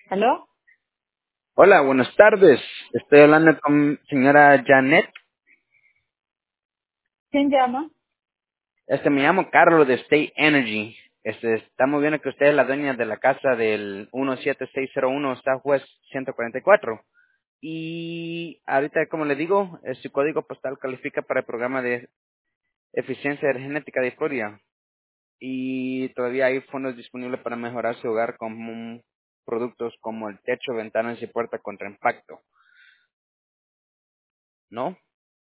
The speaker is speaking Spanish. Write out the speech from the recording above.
¿Aló? Hola, buenas tardes. Estoy hablando con señora Janet. ¿Quién llama? Me llamo Carlos de State Energy. Estamos viendo que usted es la dueña de la casa del 17601 Southwest 144. Y ahorita, como le digo, su código postal califica para el programa de eficiencia energética de Florida. Y todavía hay fondos disponibles para mejorar su hogar con productos como el techo, ventanas y puerta contra impacto. ¿No?